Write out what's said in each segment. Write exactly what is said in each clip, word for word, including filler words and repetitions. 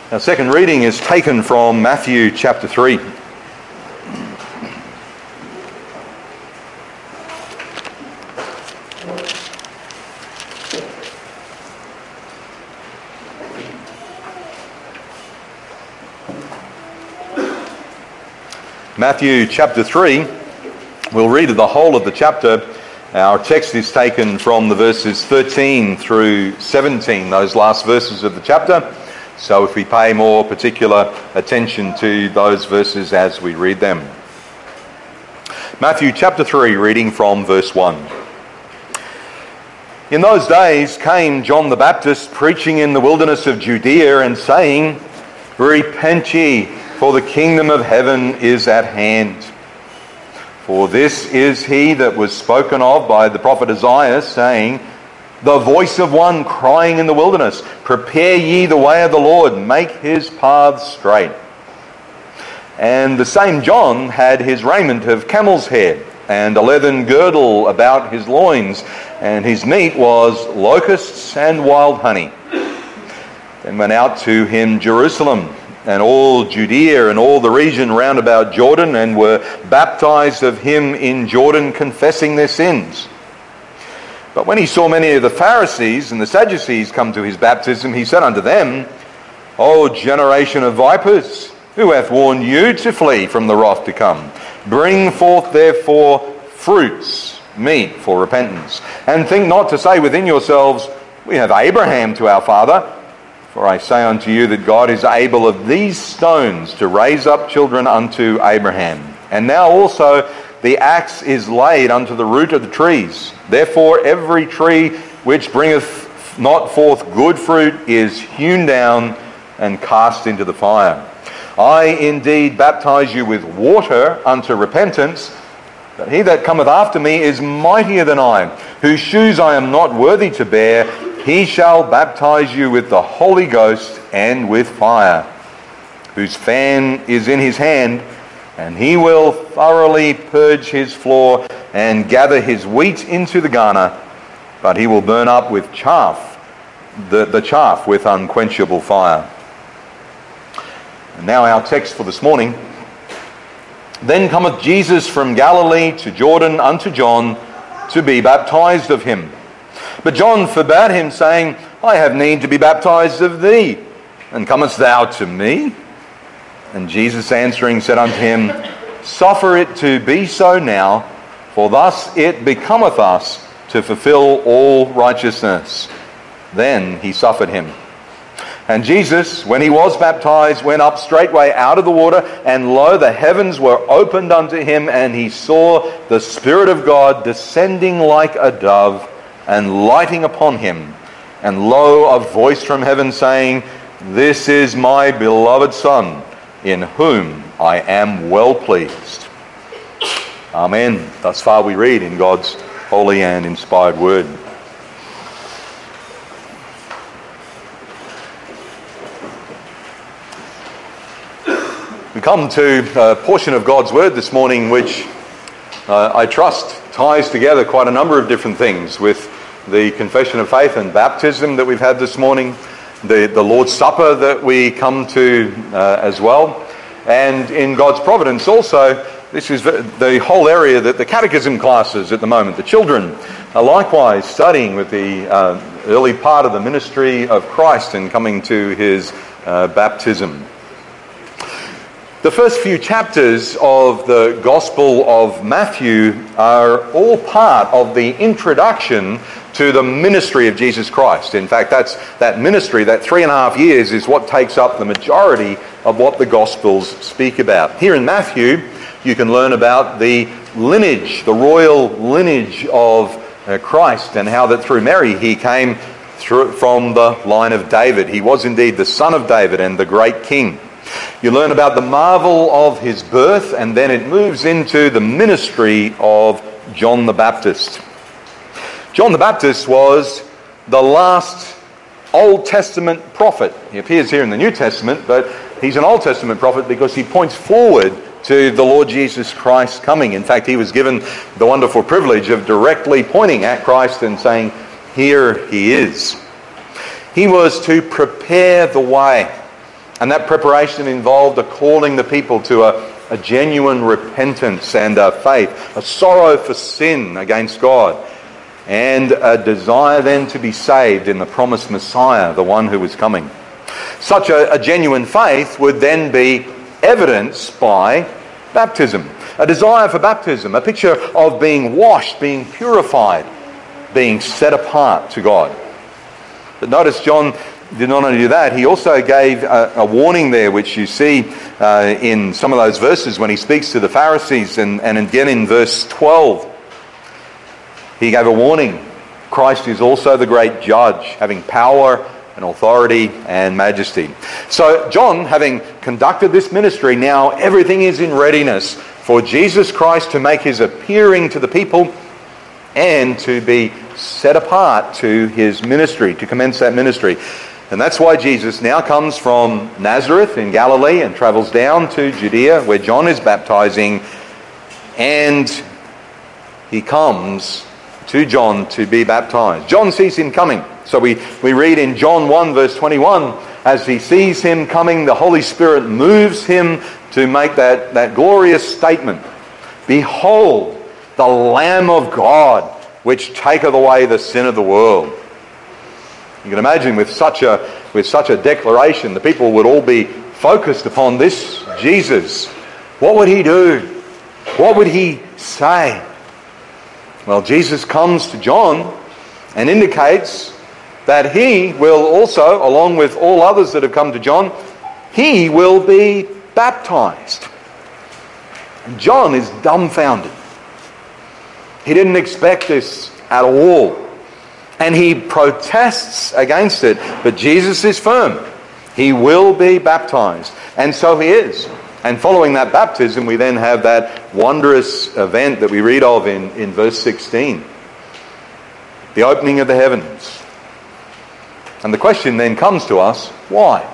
Our second reading is taken from Matthew chapter three. Matthew chapter three, we'll read the whole of the chapter. Our text is taken from the verses thirteen through seventeen, those last verses of the chapter. So if we pay more particular attention to those verses as we read them. Matthew chapter three, reading from verse one. In those days came John the Baptist preaching in the wilderness of Judea and saying, "Repent ye, for the kingdom of heaven is at hand. For this is he that was spoken of by the prophet Isaiah, saying, the voice of one crying in the wilderness, prepare ye the way of the Lord, make his paths straight. And the same John had his raiment of camel's hair, and a leathern girdle about his loins, and his meat was locusts and wild honey. Then went out to him Jerusalem, and all Judea and all the region round about Jordan, and were baptized of him in Jordan, confessing their sins. But when he saw many of the Pharisees and the Sadducees come to his baptism, he said unto them, O generation of vipers, who hath warned you to flee from the wrath to come? Bring forth therefore fruits, meet for repentance. And think not to say within yourselves, we have Abraham to our father. For I say unto you that God is able of these stones to raise up children unto Abraham. And now also the axe is laid unto the root of the trees. Therefore every tree which bringeth not forth good fruit is hewn down and cast into the fire. I indeed baptize you with water unto repentance, but he that cometh after me is mightier than I, whose shoes I am not worthy to bear. He shall baptize you with the Holy Ghost and with fire, whose fan is in his hand, and he will thoroughly purge his floor and gather his wheat into the garner, but he will burn up with chaff, the, the chaff with unquenchable fire. And now our text for this morning. Then cometh Jesus from Galilee to Jordan unto John to be baptized of him. But John forbade him, saying, I have need to be baptized of thee, and comest thou to me? And Jesus answering said unto him, Suffer it to be so now, for thus it becometh us to fulfill all righteousness. Then he suffered him. And Jesus, when he was baptized, went up straightway out of the water, and lo, the heavens were opened unto him, and he saw the Spirit of God descending like a dove, and lighting upon him. And lo, a voice from heaven saying, This is my beloved Son, in whom I am well pleased. Amen. Thus far we read in God's holy and inspired word. We come to a portion of God's word this morning which uh, I trust ties together quite a number of different things with the confession of faith and baptism that we've had this morning, the, the Lord's Supper that we come to uh, as well, and in God's providence also, this is the whole area that the catechism classes at the moment, the children are likewise studying with the uh, early part of the ministry of Christ and coming to his uh, baptism. The first few chapters of the Gospel of Matthew are all part of the introduction to the ministry of Jesus Christ. In fact, that's that ministry, that three and a half years, is what takes up the majority of what the Gospels speak about. Here in Matthew, you can learn about the lineage, the royal lineage of uh, Christ, and how that through Mary he came through, from the line of David. He was indeed the son of David and the great king. You learn about the marvel of his birth, and then it moves into the ministry of John the Baptist. John the Baptist was the last Old Testament prophet. He appears here in the New Testament, but he's an Old Testament prophet because he points forward to the Lord Jesus Christ coming. In fact, he was given the wonderful privilege of directly pointing at Christ and saying, Here he is. He was to prepare the way. And that preparation involved a calling the people to a, a genuine repentance and a faith, a sorrow for sin against God, and a desire then to be saved in the promised Messiah, the one who was coming. Such a, a genuine faith would then be evidenced by baptism. A desire for baptism, a picture of being washed, being purified, being set apart to God. But notice John did not only do that, he also gave a, a warning there, which you see uh, in some of those verses when he speaks to the Pharisees, and, and again in verse twelve. He gave a warning. Christ is also the great judge, having power and authority and majesty. So John, having conducted this ministry, now everything is in readiness for Jesus Christ to make his appearing to the people and to be set apart to his ministry, to commence that ministry. And that's why Jesus now comes from Nazareth in Galilee and travels down to Judea where John is baptizing, and he comes to John to be baptized. John sees him coming. So we, we read in John one verse twenty-one, as he sees him coming, the Holy Spirit moves him to make that, that glorious statement. Behold, the Lamb of God, which taketh away the sin of the world. You can imagine with such a with such a declaration, the people would all be focused upon this Jesus. What would he do? What would he say? Well, Jesus comes to John and indicates that he will also, along with all others that have come to John, he will be baptized. And John is dumbfounded. He didn't expect this at all. And he protests against it. But Jesus is firm. He will be baptized. And so he is. And following that baptism, we then have that wondrous event that we read of in, in verse sixteen. The opening of the heavens. And the question then comes to us, why?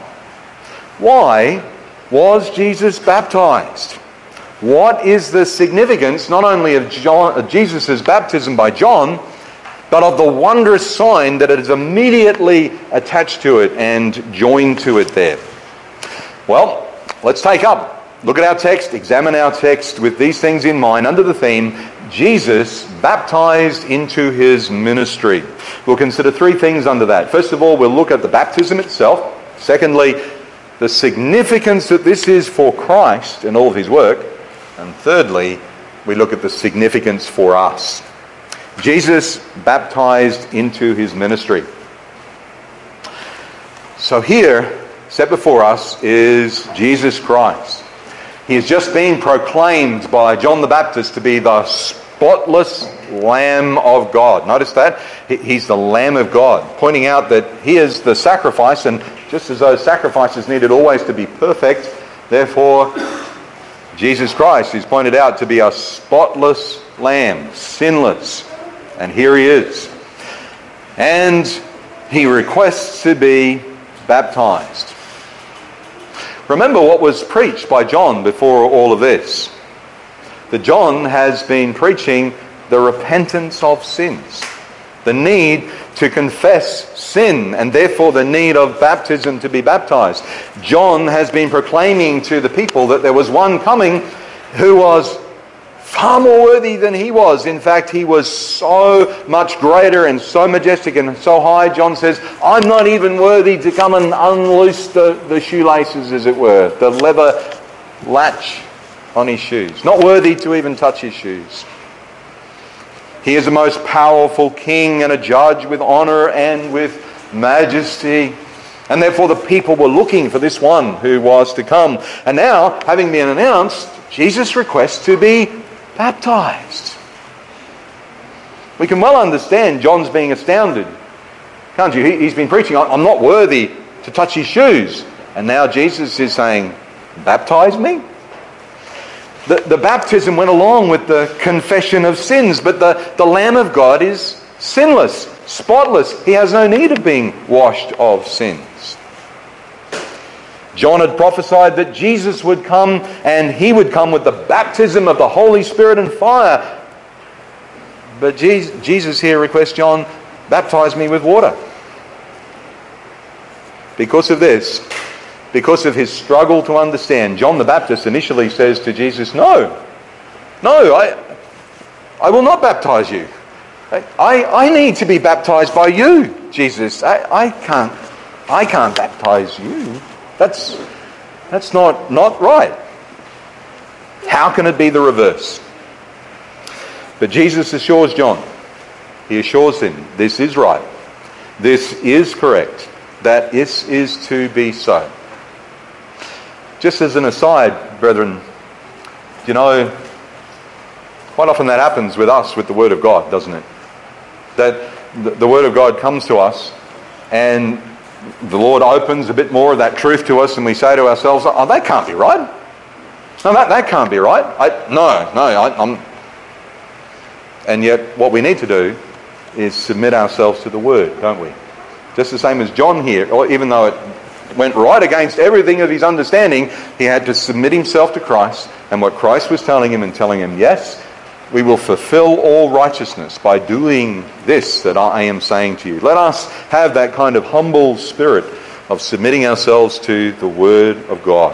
Why was Jesus baptized? What is the significance not only of, John, of Jesus' baptism by John, but of the wondrous sign that is immediately attached to it and joined to it there? Well, let's take up, look at our text, examine our text with these things in mind under the theme, Jesus baptized into his ministry. We'll consider three things under that. First of all, we'll look at the baptism itself. Secondly, the significance that this is for Christ and all of his work. And thirdly, we look at the significance for us. Jesus baptized into his ministry. So here, set before us, is Jesus Christ. He has just been proclaimed by John the Baptist to be the spotless Lamb of God. Notice that? He's the Lamb of God, pointing out that he is the sacrifice, and just as those sacrifices needed always to be perfect, therefore Jesus Christ is pointed out to be a spotless Lamb, sinless. And here he is. And he requests to be baptized. Remember what was preached by John before all of this. That John has been preaching the repentance of sins. The need to confess sin, and therefore the need of baptism to be baptized. John has been proclaiming to the people that there was one coming who was far more worthy than he was. In fact, he was so much greater and so majestic and so high, John says, I'm not even worthy to come and unloose the, the shoelaces, as it were, the leather latch on his shoes. Not worthy to even touch his shoes. He is a most powerful king and a judge with honour and with majesty. And therefore the people were looking for this one who was to come. And now, having been announced, Jesus requests to be baptized. We can well understand John's being astounded, can't you? He's been preaching, I'm not worthy to touch his shoes. And now Jesus is saying, baptize me? The, the baptism went along with the confession of sins, but the, the Lamb of God is sinless, spotless. He has no need of being washed of sins. John had prophesied that Jesus would come, and he would come with the baptism of the Holy Spirit and fire. But Jesus here requests John, baptize me with water. Because of this, because of his struggle to understand, John the Baptist initially says to Jesus, no, no, I, I will not baptize you. I, I need to be baptized by you, Jesus. I, I can't I can't baptize you. That's that's not, not right. How can it be the reverse? But Jesus assures John, he assures him, this is right. This is correct. That this is to be so. Just as an aside, brethren, you know, quite often that happens with us with the Word of God, doesn't it? That the Word of God comes to us and the Lord opens a bit more of that truth to us and we say to ourselves, oh, that can't be right. No, that, that can't be right. I, no, no, I, I'm... And yet what we need to do is submit ourselves to the Word, don't we? Just the same as John here, or even though it went right against everything of his understanding, he had to submit himself to Christ and what Christ was telling him and telling him, yes, we will fulfill all righteousness by doing this that I am saying to you. Let us have that kind of humble spirit of submitting ourselves to the Word of God.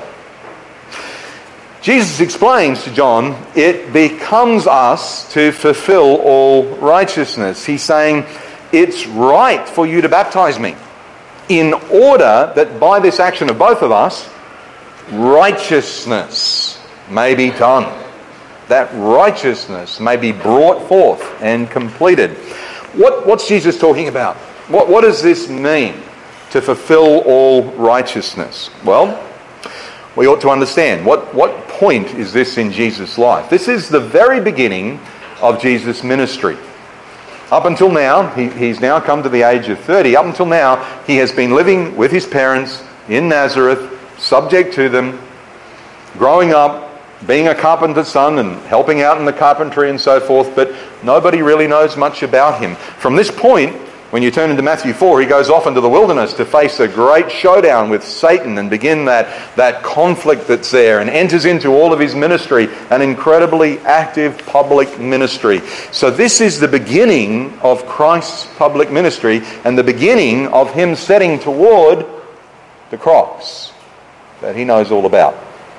Jesus explains to John, it becomes us to fulfill all righteousness. He's saying, it's right for you to baptize me in order that by this action of both of us, righteousness may be done. That righteousness may be brought forth and completed. What, what's Jesus talking about? What, what does this mean, to fulfill all righteousness? Well, we ought to understand, what, what point is this in Jesus' life? This is the very beginning of Jesus' ministry. Up until now, he, he's now come to the age of thirty. Up until now, he has been living with his parents in Nazareth, subject to them, growing up, being a carpenter's son and helping out in the carpentry and so forth, but nobody really knows much about him. From this point, when you turn into Matthew four, he goes off into the wilderness to face a great showdown with Satan and begin that, that conflict that's there, and enters into all of his ministry, an incredibly active public ministry. So this is the beginning of Christ's public ministry and the beginning of him setting toward the cross that he knows all about.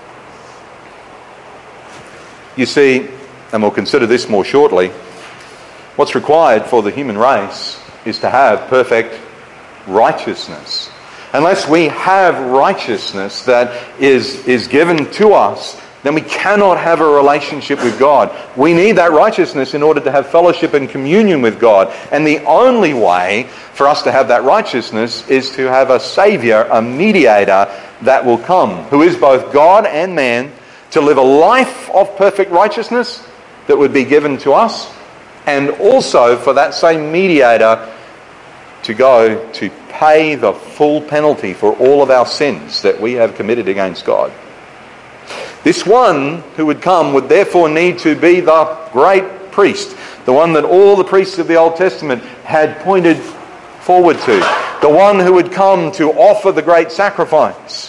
You see, and we'll consider this more shortly, what's required for the human race is to have perfect righteousness. Unless we have righteousness that is, is given to us, then we cannot have a relationship with God. We need that righteousness in order to have fellowship and communion with God. And the only way for us to have that righteousness is to have a Saviour, a mediator that will come, who is both God and man, to live a life of perfect righteousness that would be given to us, and also for that same mediator to go to pay the full penalty for all of our sins that we have committed against God. This one who would come would therefore need to be the great priest, the one that all the priests of the Old Testament had pointed forward to, the one who would come to offer the great sacrifice.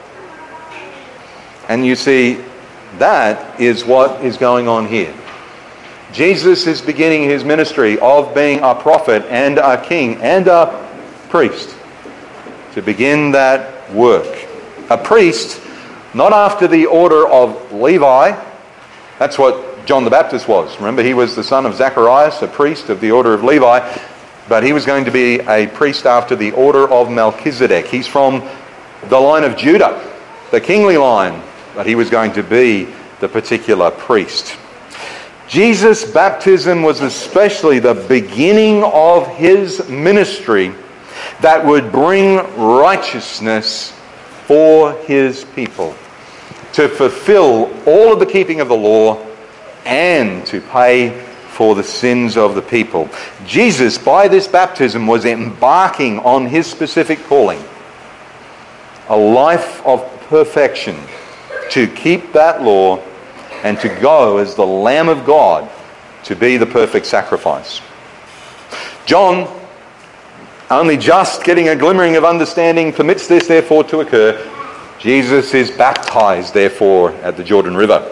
And you see, that is what is going on here. Jesus is beginning his ministry of being a prophet and a king and a priest, to begin that work. A priest, not after the order of Levi. That's what John the Baptist was. Remember, he was the son of Zacharias, a priest of the order of Levi, but he was going to be a priest after the order of Melchizedek. He's from the line of Judah, the kingly line, but he was going to be the particular priest. Jesus' baptism was especially the beginning of his ministry that would bring righteousness for his people, to fulfill all of the keeping of the law and to pay for the sins of the people. Jesus, by this baptism, was embarking on his specific calling, a life of perfection, to keep that law and to go as the Lamb of God to be the perfect sacrifice. John, only just getting a glimmering of understanding, permits this therefore to occur. Jesus is baptized therefore at the Jordan River.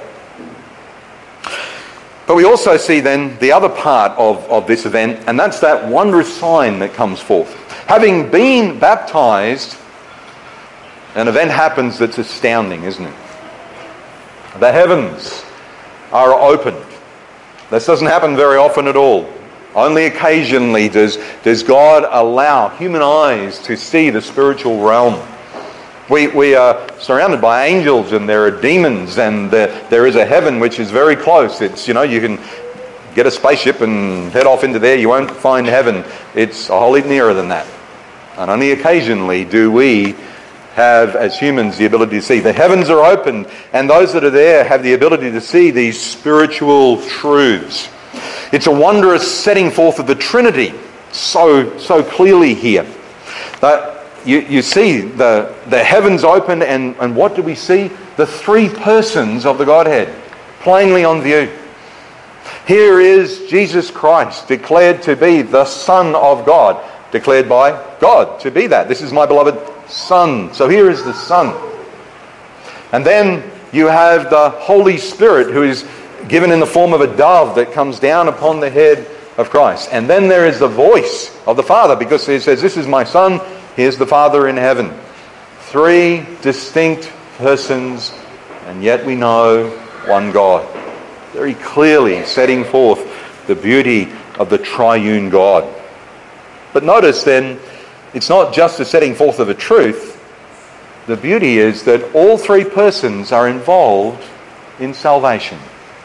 But we also see then the other part of, of this event, and that's that wondrous sign that comes forth. Having been baptized, an event happens that's astounding, isn't it? The heavens are opened. This doesn't happen very often at all. Only occasionally does, does God allow human eyes to see the spiritual realm. We, we are surrounded by angels, and there are demons, and there, there is a heaven which is very close. It's, you know, you can get a spaceship and head off into there. You won't find heaven. It's a whole lot nearer than that. And only occasionally do we have, as humans, the ability to see. The heavens are opened, and those that are there have the ability to see these spiritual truths. It's a wondrous setting forth of the Trinity so so clearly here. That you, you see the, the heavens opened, and, and what do we see? The three persons of the Godhead plainly on view. Here is Jesus Christ, declared to be the Son of God, declared by God to be that. This is my beloved Son. So here is the Son. And then you have the Holy Spirit, who is given in the form of a dove that comes down upon the head of Christ. And then there is the voice of the Father, because it says, this is my Son, here's the Father in heaven. Three distinct persons, and yet we know one God. Very clearly setting forth the beauty of the triune God. But notice then, it's not just the setting forth of a truth. The beauty is that all three persons are involved in salvation.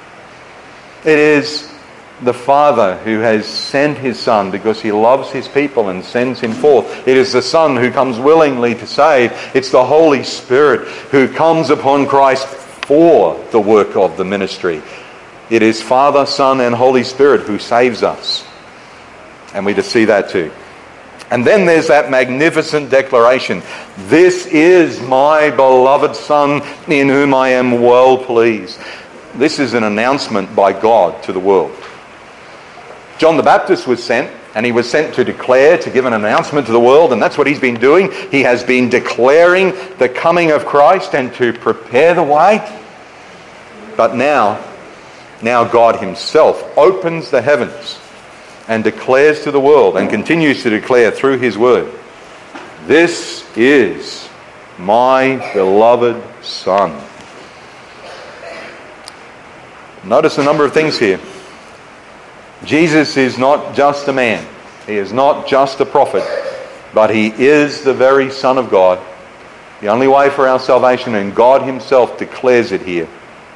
It is the Father who has sent his Son because he loves his people and sends him forth. It is the Son who comes willingly to save. It's the Holy Spirit who comes upon Christ for the work of the ministry. It is Father, Son, and Holy Spirit who saves us. And we just see that too. And then there's that magnificent declaration. This is my beloved Son in whom I am well pleased. This is an announcement by God to the world. John the Baptist was sent, and he was sent to declare, to give an announcement to the world, and that's what he's been doing. He has been declaring the coming of Christ and to prepare the way. But now, now God himself opens the heavens and declares to the world, and continues to declare through his word, this is my beloved Son. Notice a number of things here. Jesus is not just a man. He is not just a prophet, but he is the very Son of God, the only way for our salvation, and God himself declares it here.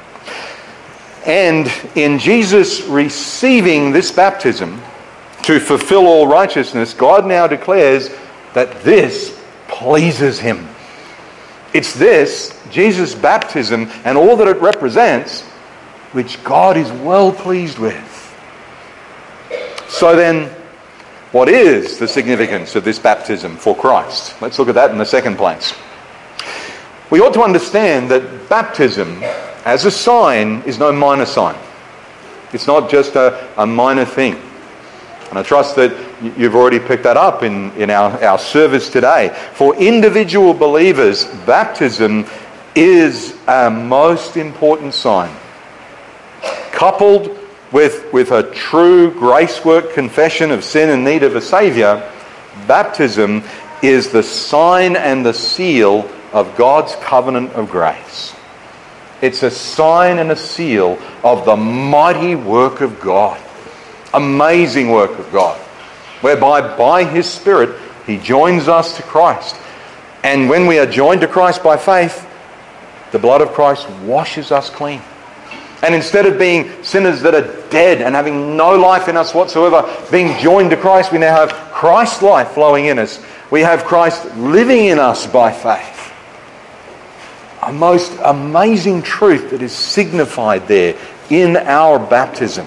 And in Jesus receiving this baptism to fulfill all righteousness, God now declares that this pleases him. It's this, Jesus' baptism, and all that it represents, which God is well pleased with. So then, what is the significance of this baptism for Christ? Let's look at that in the second place. We ought to understand that baptism as a sign is no minor sign. It's not just a, a minor thing. And I trust that you've already picked that up in, in our, our service today. For individual believers, baptism is a most important sign. Coupled with, with a true grace work confession of sin and need of a Saviour, baptism is the sign and the seal of God's covenant of grace. It's a sign and a seal of the mighty work of God. Amazing work of God. Whereby by his Spirit he joins us to Christ. And when we are joined to Christ by faith, the blood of Christ washes us clean. And instead of being sinners that are dead and having no life in us whatsoever, being joined to Christ, we now have Christ's life flowing in us. We have Christ living in us by faith. A most amazing truth that is signified there in our baptism.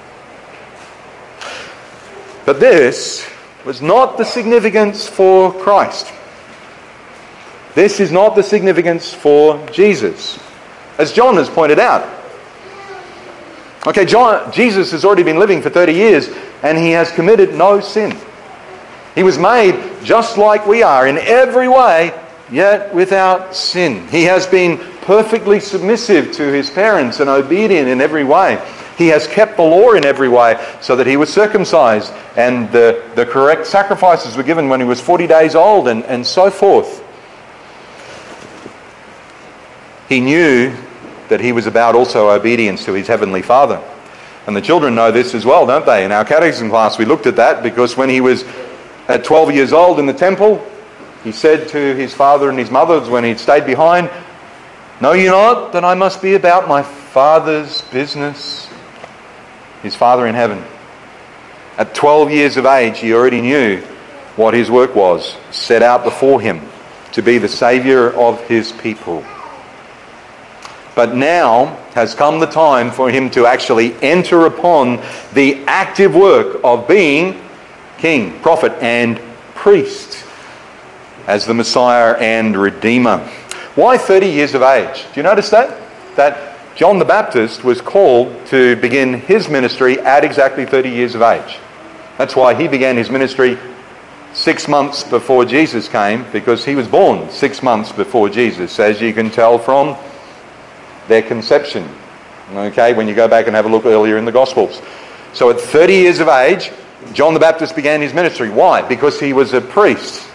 But this was not the significance for Christ. This is not the significance for Jesus. As John has pointed out. Okay, John, Jesus has already been living for thirty years and he has committed no sin. He was made just like we are in every way, yet without sin. He has been perfectly submissive to his parents and obedient in every way. He has kept the law in every way so that he was circumcised and the, the correct sacrifices were given when he was forty days old and, and so forth. he knew that he was about also obedience to his heavenly Father. And the children know this as well, don't they? In our catechism class we looked at that, because when he was at twelve years old in the temple, he said to his father and his mother when he'd stayed behind, "Know you not that I must be about my Father's business?" His Father in heaven. At twelve years of age, he already knew what his work was, set out before him to be the Saviour of his people. But now has come the time for him to actually enter upon the active work of being king, prophet, and priest as the Messiah and Redeemer. Why thirty years of age? Do you notice that? That John the Baptist was called to begin his ministry at exactly thirty years of age. That's why he began his ministry six months before Jesus came, because he was born six months before Jesus, as you can tell from their conception. Okay, when you go back and have a look earlier in the Gospels. So at thirty years of age, John the Baptist began his ministry. Why? Because he was a priest.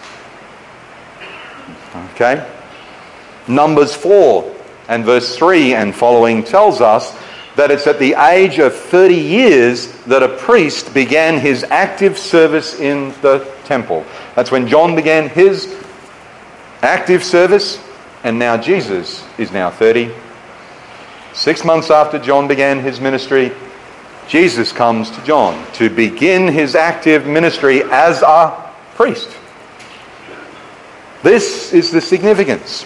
Okay? Numbers four and verse three and following tells us that it's at the age of thirty years that a priest began his active service in the temple. That's when John began his active service, and now Jesus is now thirty. Six months after John began his ministry, Jesus comes to John to begin his active ministry as a priest. This is the significance.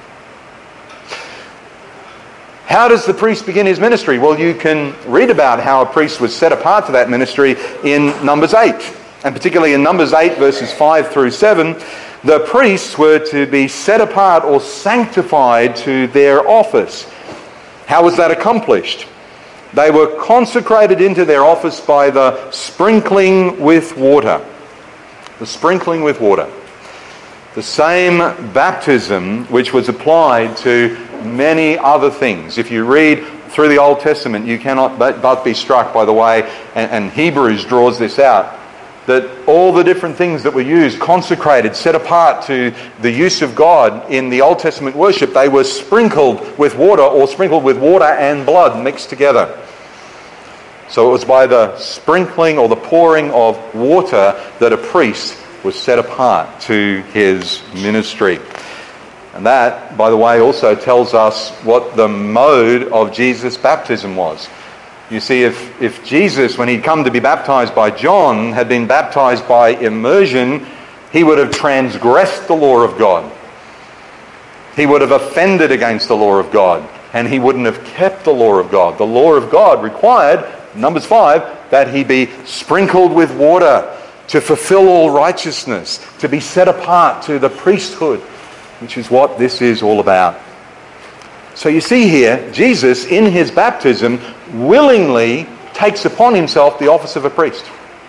How does the priest begin his ministry? Well, you can read about how a priest was set apart for that ministry in Numbers eight. And particularly in Numbers eight, verses five through seven, the priests were to be set apart or sanctified to their office. How was that accomplished? They were consecrated into their office by the sprinkling with water. The sprinkling with water. The same baptism which was applied to many other things. If you read through the Old Testament, you cannot but be struck by the way, and, and Hebrews draws this out, that all the different things that were used, consecrated, set apart to the use of God in the Old Testament worship, they were sprinkled with water, or sprinkled with water and blood mixed together. So it was by the sprinkling or the pouring of water that a priest was set apart to his ministry. And that, by the way, also tells us what the mode of Jesus' baptism was. You see, if, if Jesus, when he'd come to be baptized by John, had been baptized by immersion, he would have transgressed the law of God. He would have offended against the law of God, and he wouldn't have kept the law of God. The law of God required, Numbers five, that he be sprinkled with water to fulfill all righteousness, to be set apart to the priesthood, which is what this is all about. So you see here, Jesus, in his baptism, willingly takes upon himself the office of a priest.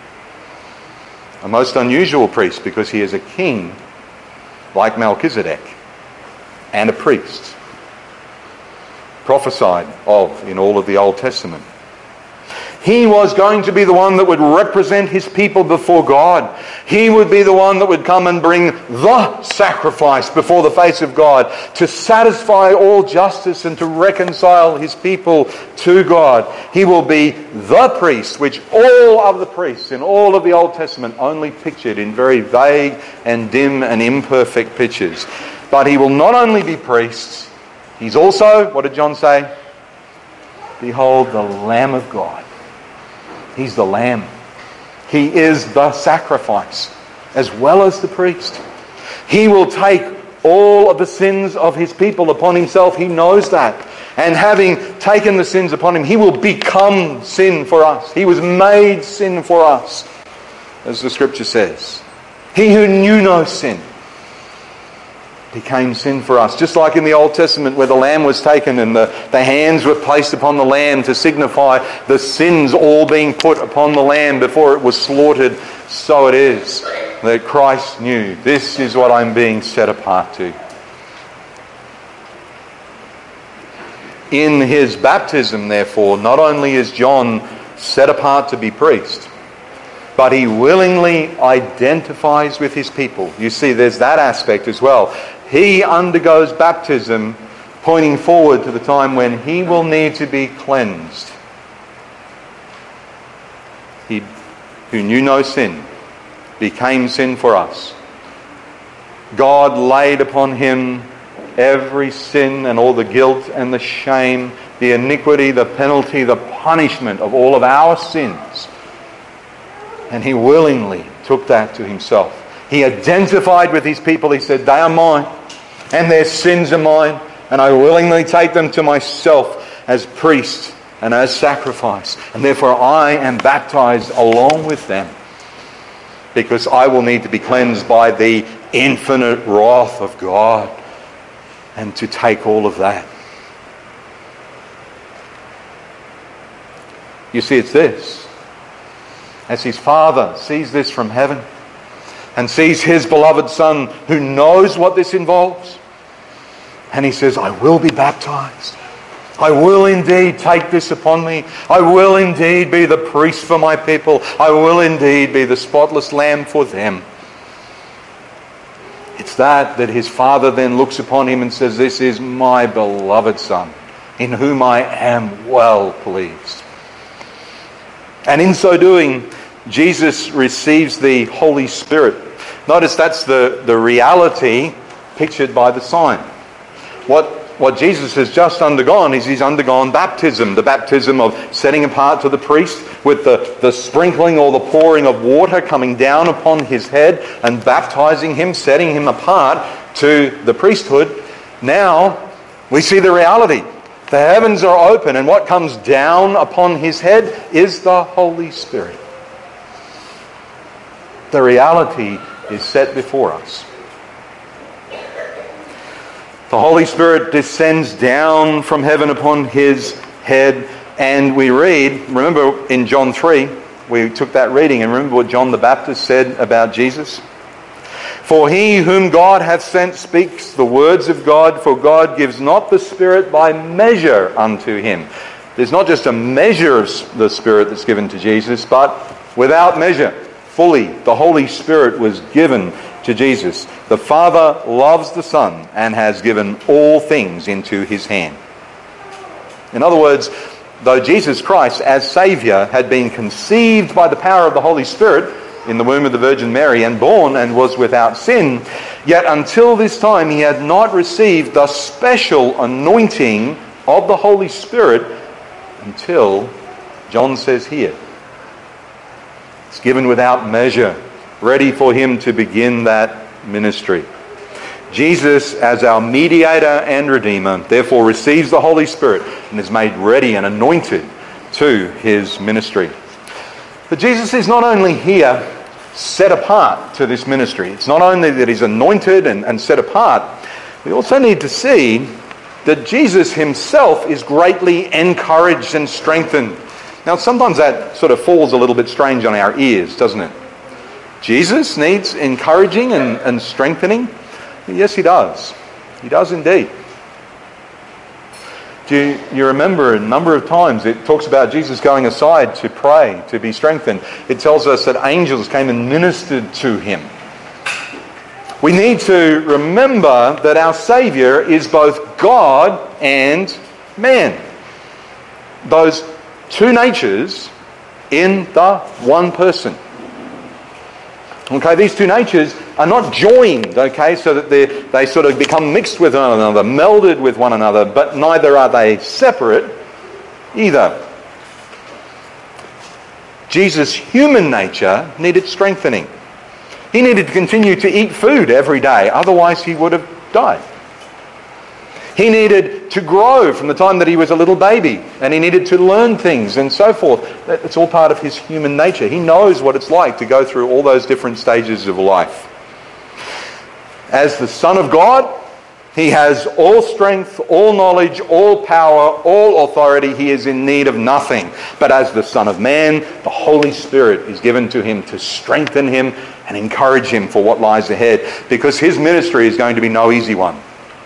A most unusual priest, because he is a king like Melchizedek and a priest, prophesied of in all of the Old Testament. He was going to be the one that would represent his people before God. He would be the one that would come and bring the sacrifice before the face of God to satisfy all justice and to reconcile his people to God. He will be the priest, which all of the priests in all of the Old Testament only pictured in very vague and dim and imperfect pictures. But he will not only be priest, he's also, what did John say? Behold, the Lamb of God. He's the Lamb. He is the sacrifice, as well as the priest. He will take all of the sins of his people upon himself. He knows that. And having taken the sins upon him, he will become sin for us. He was made sin for us, as the scripture says. He who knew no sin became sin for us. Just like in the Old Testament where the lamb was taken and the, the hands were placed upon the lamb to signify the sins all being put upon the lamb before it was slaughtered, so it is that Christ knew, this is what I'm being set apart to. In his baptism, therefore, not only is John set apart to be priest, but he willingly identifies with his people. You see, there's that aspect as well. He undergoes baptism, pointing forward to the time when he will need to be cleansed. He who knew no sin became sin for us. God laid upon him every sin and all the guilt and the shame, the iniquity, the penalty, the punishment of all of our sins. And he willingly took that to himself. He identified with his people. He said, they are mine and their sins are mine, and I willingly take them to myself as priest and as sacrifice. And therefore I am baptized along with them, because I will need to be cleansed by the infinite wrath of God and to take all of that. You see, it's this. As his Father sees this from heaven and sees his beloved Son who knows what this involves, and he says, I will be baptized. I will indeed take this upon me. I will indeed be the priest for my people. I will indeed be the spotless lamb for them. It's that that his Father then looks upon him and says, this is my beloved Son, in whom I am well pleased. And in so doing, Jesus receives the Holy Spirit. Notice that's the, the reality pictured by the sign. What, what Jesus has just undergone is he's undergone baptism, the baptism of setting apart to the priest, with the, the sprinkling or the pouring of water coming down upon his head and baptizing him, setting him apart to the priesthood. Now we see the reality. The heavens are open, and what comes down upon his head is the Holy Spirit. The reality is set before us. The Holy Spirit descends down from heaven upon his head, and we read, remember in John three, we took that reading, and remember what John the Baptist said about Jesus? For he whom God hath sent speaks the words of God, for God gives not the Spirit by measure unto him. There's not just a measure of the Spirit that's given to Jesus, but without measure, fully, the Holy Spirit was given to Jesus. The Father loves the Son and has given all things into his hand. In other words, though Jesus Christ as Saviour had been conceived by the power of the Holy Spirit in the womb of the Virgin Mary and born and was without sin, yet until this time he had not received the special anointing of the Holy Spirit until, John says here, it's given without measure, ready for him to begin that ministry. Jesus, as our mediator and redeemer, therefore receives the Holy Spirit and is made ready and anointed to his ministry. But Jesus is not only here set apart to this ministry. It's not only that he's anointed and, and set apart. We also need to see that Jesus himself is greatly encouraged and strengthened. Now, sometimes that sort of falls a little bit strange on our ears, doesn't it? Jesus needs encouraging and, and strengthening? Yes, he does. He does indeed. Do you, you remember a number of times it talks about Jesus going aside to pray, to be strengthened. It tells us that angels came and ministered to him. We need to remember that our Saviour is both God and man. Those two natures in the one person. Okay, these two natures are not joined, okay, so that they they sort of become mixed with one another, melded with one another, but neither are they separate either. Jesus' human nature needed strengthening. He needed to continue to eat food every day, otherwise he would have died. He needed to grow from the time that he was a little baby, and he needed to learn things and so forth. It's all part of his human nature. He knows what it's like to go through all those different stages of life. As the Son of God, he has all strength, all knowledge, all power, all authority. He is in need of nothing. But as the Son of Man, the Holy Spirit is given to him to strengthen him and encourage him for what lies ahead, because his ministry is going to be no easy one.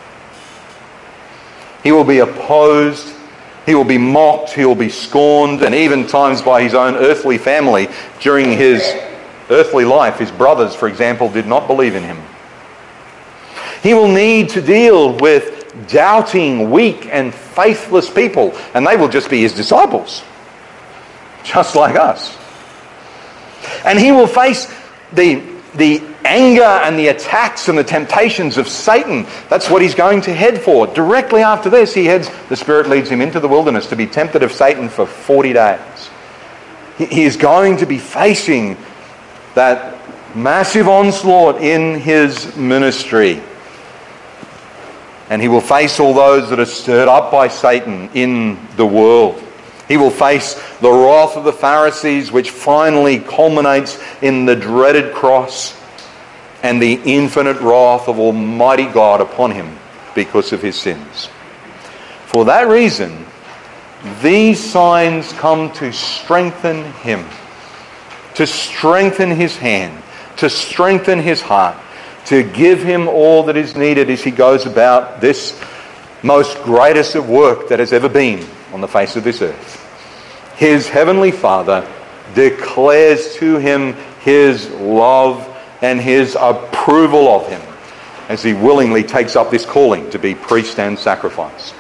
He will be opposed, he will be mocked, he will be scorned, and even times by his own earthly family during his earthly life. His brothers, for example, did not believe in him. He will need to deal with doubting, weak and faithless people, and they will just be his disciples, just like us. And he will face the, the anger and the attacks and the temptations of Satan. That's what he's going to head for. Directly after this, he heads, the Spirit leads him into the wilderness to be tempted of Satan for forty days. He, he is going to be facing that massive onslaught in his ministry. And he will face all those that are stirred up by Satan in the world. He will face the wrath of the Pharisees, which finally culminates in the dreaded cross and the infinite wrath of Almighty God upon him because of his sins. For that reason, these signs come to strengthen him, to strengthen his hand, to strengthen his heart, to give him all that is needed as he goes about this most greatest of work that has ever been on the face of this earth. His heavenly Father declares to him his love and his approval of him as he willingly takes up this calling to be priest and sacrifice.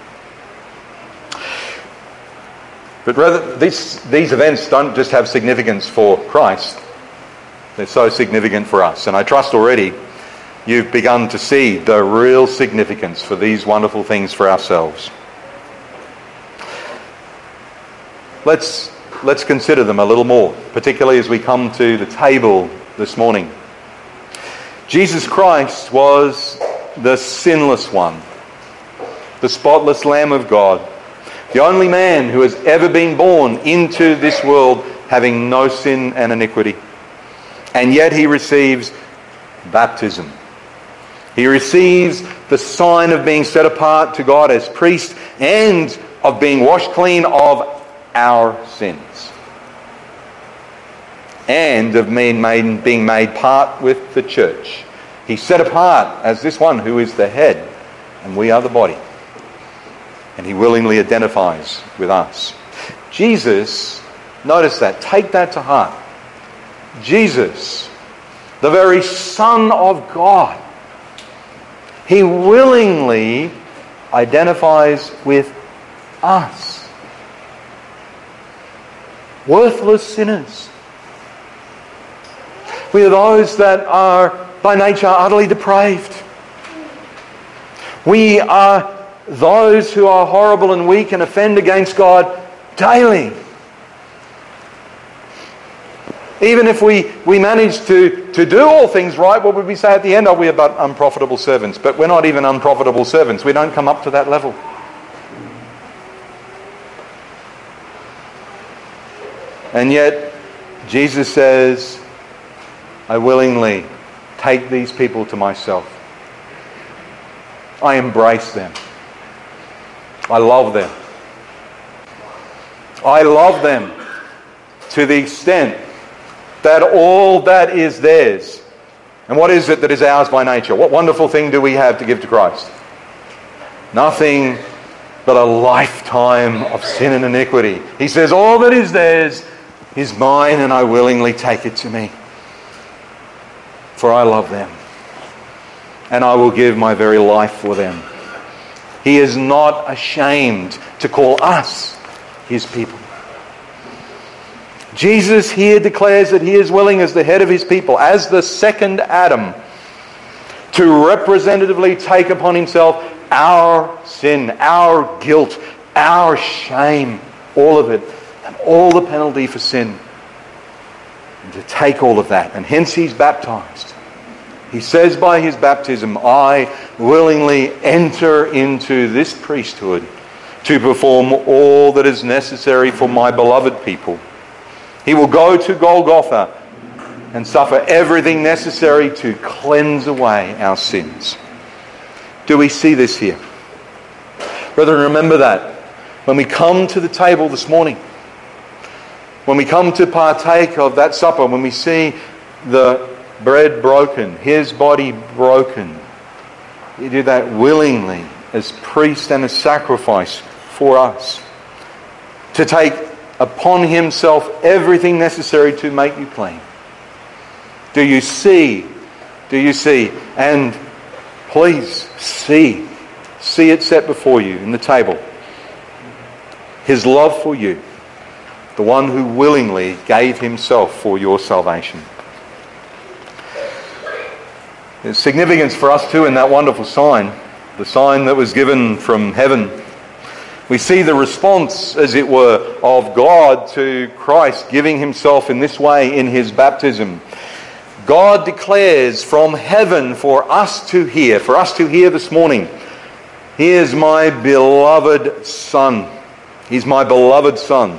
But rather, this, these events don't just have significance for Christ. They're so significant for us. And I trust already you've begun to see the real significance for these wonderful things for ourselves. Let's, let's consider them a little more, particularly as we come to the table this morning. Jesus Christ was the sinless one, the spotless Lamb of God, the only man who has ever been born into this world having no sin and iniquity. And yet he receives baptism. He receives the sign of being set apart to God as priest and of being washed clean of our sins. And of being made, being made part with the church. He's set apart as this one who is the head, and we are the body. And he willingly identifies with us. Jesus, notice that, take that to heart. Jesus, the very Son of God, he willingly identifies with us. Worthless sinners. We are those that are by nature utterly depraved. We are those who are horrible and weak and offend against God daily. Even if we, we manage to, to do all things right, what would we say at the end? Oh, we are but unprofitable servants. But we're not even unprofitable servants. We don't come up to that level. And yet, Jesus says, I willingly take these people to myself. I embrace them. I love them. I love them to the extent that all that is theirs. And what is it that is ours by nature? What wonderful thing do we have to give to Christ? Nothing but a lifetime of sin and iniquity. He says, all that is theirs is mine, and I willingly take it to me. For I love them, and I will give my very life for them. He is not ashamed to call us his people. Jesus here declares that he is willing, as the head of his people, as the second Adam, to representatively take upon himself our sin, our guilt, our shame, all of it, and all the penalty for sin. And to take all of that. And hence he's baptized. He says by his baptism, I willingly enter into this priesthood to perform all that is necessary for my beloved people. He will go to Golgotha and suffer everything necessary to cleanse away our sins. Do we see this here? Brethren, remember that when we come to the table this morning, when we come to partake of that supper, when we see the bread broken, his body broken, he did that willingly as priest and as sacrifice for us. To take upon himself everything necessary to make you clean. Do you see? Do you see? And please see. see it set before you in the table. His love for you, the one who willingly gave himself for your salvation. There's significance for us too in that wonderful sign, the sign that was given from heaven. We see the response, as it were, of God to Christ giving himself in this way in his baptism. God declares from heaven for us to hear, for us to hear this morning, "Here's my beloved Son." He's my beloved Son.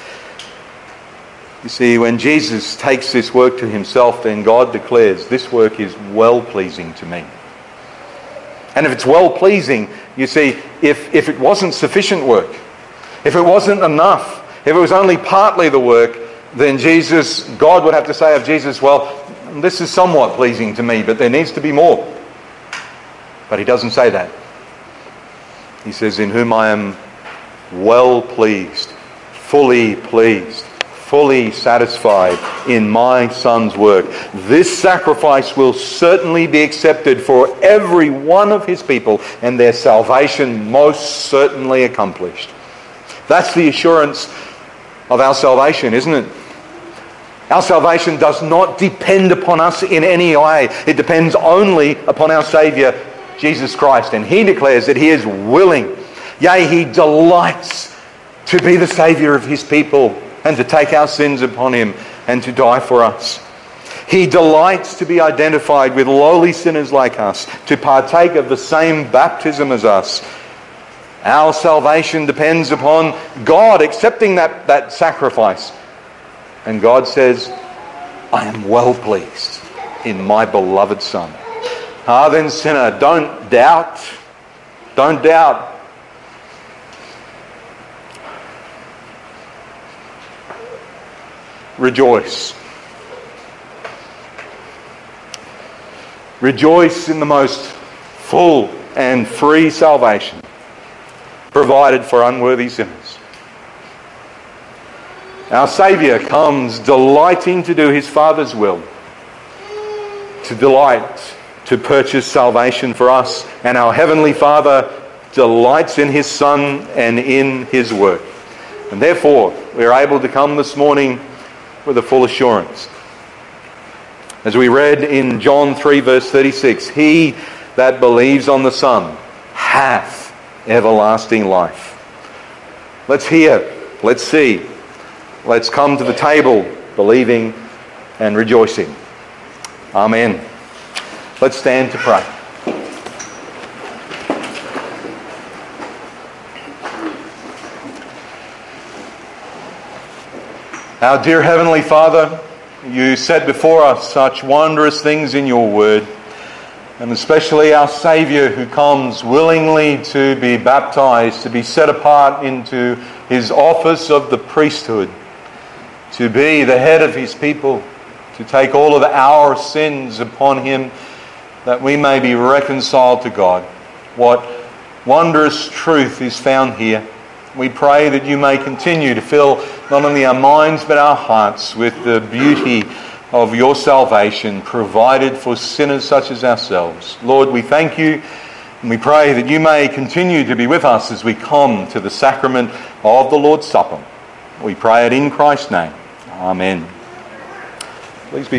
You see, when Jesus takes this work to himself, then God declares, "This work is well-pleasing to me." And if it's well-pleasing, you see, if, if it wasn't sufficient work, if it wasn't enough, if it was only partly the work, then Jesus, God would have to say of Jesus, "Well, this is somewhat pleasing to me, but there needs to be more." But he doesn't say that. He says, "In whom I am well pleased, fully pleased, fully satisfied in my Son's work. This sacrifice will certainly be accepted for every one of his people, and their salvation most certainly accomplished." That's the assurance of our salvation, isn't it? Our salvation does not depend upon us in any way. It depends only upon our Saviour, Jesus Christ. And he declares that he is willing, yea, he delights to be the Saviour of his people and to take our sins upon him and to die for us. He delights to be identified with lowly sinners like us, to partake of the same baptism as us. Our salvation depends upon God accepting that, that sacrifice. And God says, "I am well pleased in my beloved Son." Ah, then sinner, don't doubt. Don't doubt. Rejoice. Rejoice in the most full and free salvation provided for unworthy sinners. Our Saviour comes delighting to do his Father's will, to delight to purchase salvation for us, and our Heavenly Father delights in his Son and in his work. And therefore, we're able to come this morning with a full assurance. As we read in John three verse thirty-six, "He that believes on the Son hath everlasting life." Let's hear, let's see, let's come to the table believing and rejoicing. Amen. Let's stand to pray. Our dear Heavenly Father, you set before us such wondrous things in your word, and especially our Saviour who comes willingly to be baptized, to be set apart into his office of the priesthood, to be the head of his people, to take all of our sins upon him that we may be reconciled to God. What wondrous truth is found here. We pray that you may continue to fill not only our minds but our hearts with the beauty of your salvation provided for sinners such as ourselves. Lord, we thank you and we pray that you may continue to be with us as we come to the sacrament of the Lord's Supper. We pray it in Christ's name. Amen. Please be